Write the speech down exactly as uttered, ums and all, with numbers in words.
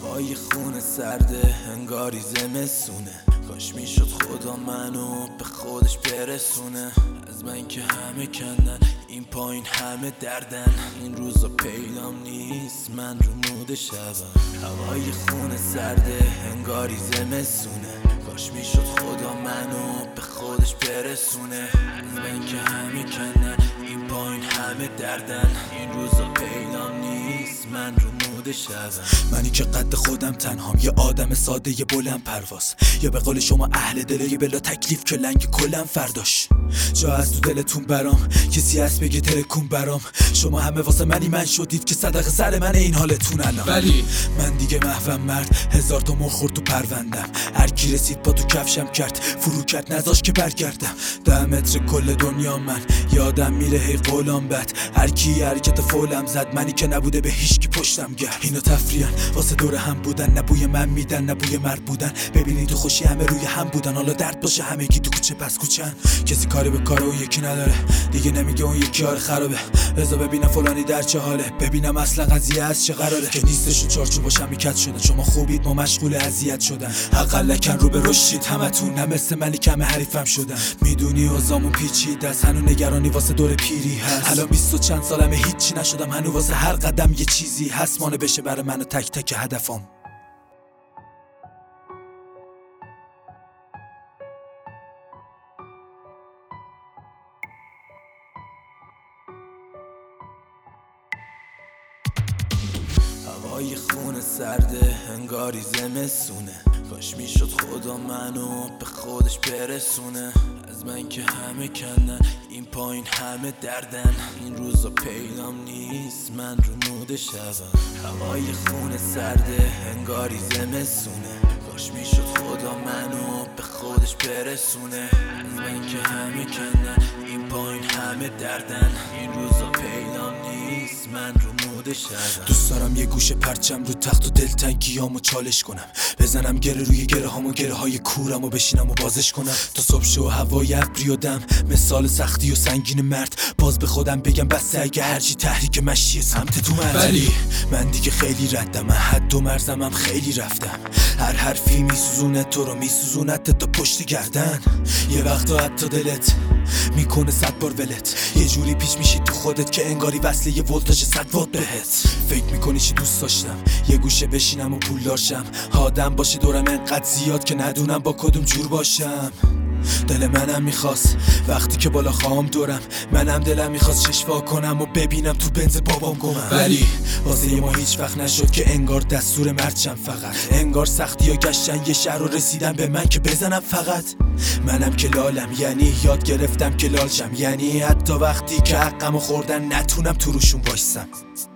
هوای خونه سرده انگاری زمستونه. کاش میشد خدا منو به خودش برسونه. از من که همه کندن این پایین همه دردن. این روزا پیدام نیست من رو مود شبم. هوای خونه سرده انگاری زمستونه. کاش میشد خدا منو به خودش برسونه. از من که همه کندن این پایین همه دردن. این روزا پیدام نیست من رو مود شبم. منی که قد خودم تنهام، یه آدم ساده یه بلند پرواز، یا به قول شما اهل دله یه بلا تکلیف که لنگ کلم فرداش. جا از تو دلتون برام کسی هست بگه ترکون برام. شما همه واسه منی من شدید که صدق سر من این حالتون الان. ولی من دیگه محوم مرد، هزار تا مر خورد تو پروندم. هر کی رسید با تو کفشم کرد، فرو کرد نذاش که برگردم. ده متر کل دنیا من، یادم میره هی قولام بد. هر کی حرکت فولم زد، منی که نبوده به هیچ کی پشتم گرد. اینا تفریحن واسه دور هم بودن، نه بوی من میدن نه بوی مرد بودن. ببینید تو خوشی همه روی هم بودن، حالا درد باشه همگی تو کوچه پس کوچن. کسی کاری به کار اون یکی نداره، دیگه نمیگه اون یکی آره خرابه. بذار ببینم فلانی در چه حاله، ببینم اصلا قضیه از چه قراره. که نیستشون چارچوب باشم میکت شده، شما خوبید ما مشغول اذیت شدن. حقا لکن رو به رشید همتون، نه مثل منی کم حریفم شدن. میدونی اوضاعمون پیچیده است، هنو نگرانی واسه دور پیری هست. الان بیست و چند سالمه هیچی نشدم، هنو واسه هر قدم یه چیزی هست. مانع بشه برای من و تک تک هدفم. هوای خونه سرده انگاری زمستونه. کاش میشد خدا منو به خودش برسونه. از من که همه کندن این پایین همه دردن. این روزا پیدام نیست من رو مود شبم. هوای خونه سرده انگاری زمستونه. کاش میشد خدا منو به خودش برسونه. از من که همه کندن این پایین همه دردن. این روزا پیدام نیست من رو مود شبم. دوست دارم یه گوشه پرچم رو تخت و دلتنگیامو چالش کنم. بزنم گره روی گره هام و گره های کورم و بشینم و بازش کنم. تا صبح شو هوای ابری و دم، مثال سختی و سنگین مرد. باز به خودم بگم بس اگه هرچی تحریک مشیه سمت تو من. ولی من دیگه خیلی ردم، من حد و مرزمم خیلی رفتم. هر حرفی میسوزونه تو رو، میسوزونت تا پشت گردن. یه وقتا حتی دلت میکنه صد بار ولت. یه جوری پیش میشی تو خودت که انگاری وصله یه ولتاژ صد وات بهت. فکر میکنی چی دوست داشتم، یه گوشه بشینم و پولدار شم. آدم باشه دورم انقدر زیاد که ندونم با کدوم جور باشم. دل منم میخواست وقتی که بالا خواهم دورم، منم دلم میخواست ششوا کنم و ببینم تو بنز بابام گمم. ولی واسه ما هیچ وقت نشد که انگار دستور مرچم. فقط انگار سختی ها گشتن یه شهر و رسیدم به من که بزنم فقط. منم که لالم، یعنی یاد گرفتم که لالشم. یعنی حتی وقتی که حقمو خوردن نتونم تو روشون بایستم.